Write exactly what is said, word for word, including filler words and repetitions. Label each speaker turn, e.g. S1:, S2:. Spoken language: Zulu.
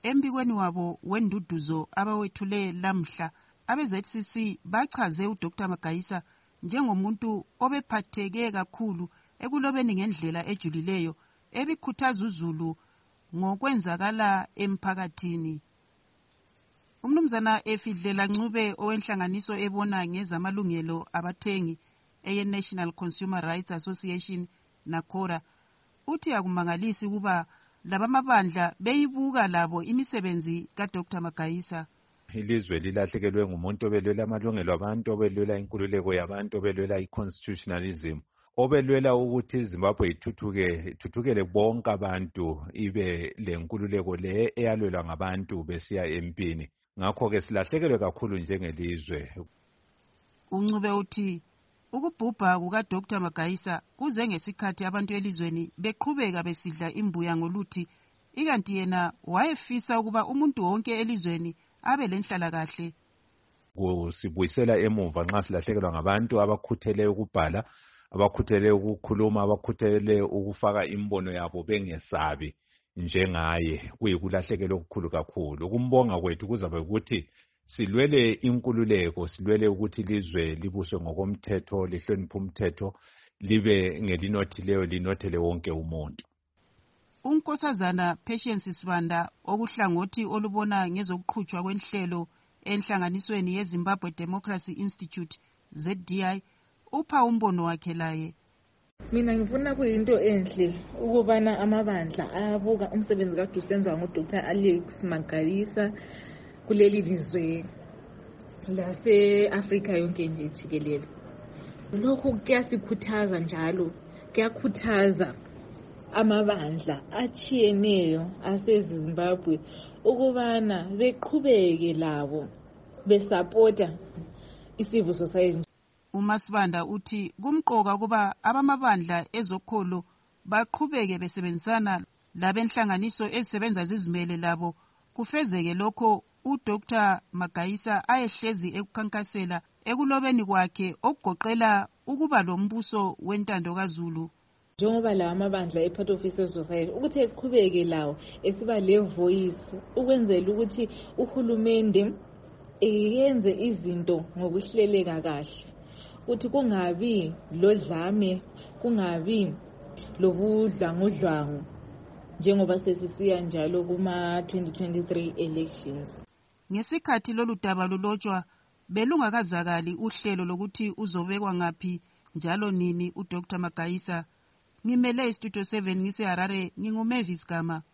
S1: embikweni wabo wenduduzo abawethule lamhla abe-Z C C bachaze uDr Magayisa njengomuntu obephatheke kakhulu ekulobeni ngendlela ejulileyo ebikhuthaza uzulu ngokwenzakala emphakathini. Umnumzana Efidlela Ncube owenhlanganiso ebona ngezamalungelo abathengi eye-National Consumer Rights Association NACORA uthi akumangalisi kuba labamabandla beyibuka labo imisebenzi kaDr Magayisa.
S2: Ilizwe lilahlekelwe ngumuntu obelwela amalungelo abantu, obelwela inkululeko yabantu, obelwela i-constitutionalism, obelwela ukuthi iZimbabwe ithuthuke ithuthukele bonke abantu, ibe lenkululeko le eyalwelwa ngabantu besiya empini. Ngakho-ke silahlekelwe kakhulu njengelizwe.
S1: Uncube uthi ukubhubha kukaDr Magayisa kuze ngesikhathi abantu elizweni beqhubeka besidla imbuya ngoluthi, ikanti yena wayefisa ukuba umuntu wonke elizweni abe lenhlala kahle.
S2: Kusibuyisela emuva nxa silahlekelwa ngabantu abakhuthele ukubhala, abakhuthele ukukhuluma, abakhuthele ukufaka imbono yabo bengesabi njengaye. Kuyikulahlekelwa okukhulu kakhulu. Ukumbonga kwethu kuzabe ukuthi silwele inkululeko, silwele ukuthi ilizwe libuswe ngokomthetho, lihloniphe umthetho, libe ngelinothileyo linothele wonke umuntu.
S1: Unkosazana Patience Sibanda okuhlangothi olubona ngezokuqhutshwa kwenhlelo enhlanganisweni yeZimbabwe Democracy Institute Z D I upha umbono wakhe laye.
S3: Mina ngifuna kuyinto enhle ukubana amabandla ayabuka umsebenzi kade usenzwa nguDr Alex Magayisa kuleli lizwe lase-Afrika yonke nje jikelele. Lokhu kuyasikhuthaza njalo, kuyakhuthaza amabandla achiyeneyo aseZimbabwe ukubana beqhubeke labo besupporta i-civil society.
S1: uMasibanda uthi kumqoka kuba abamabandla ezokholo baqhubeke besebenzisana labenhlanganiso ezisebenza zizimele labo kufezeke lokho uDr Magayisa ayehlezi ekukhankasela ekulobeni kwakhe okugoqela ukuba lombuso wentando kaZulu.
S3: Njengoba la amabandla e-part of civil society ukuthi eqhubeke lawo esiba le voice ukwenzela ukuthi uhulumende eyenze izinto ngokuhleleka kahle, ukuthi kungabi lodlame, kungabi lobudlangudlangu njengoba sesisiya njalo kuma twenty twenty-three elections.
S1: Ngesikhathi lolu daba lulotshwa belungakazakali uhlelo lokuthi uzobekwa ngaphi njalo nini uDr Magayisa. Ngimele iStudio seven ngise Harare, nginguMavis Gama.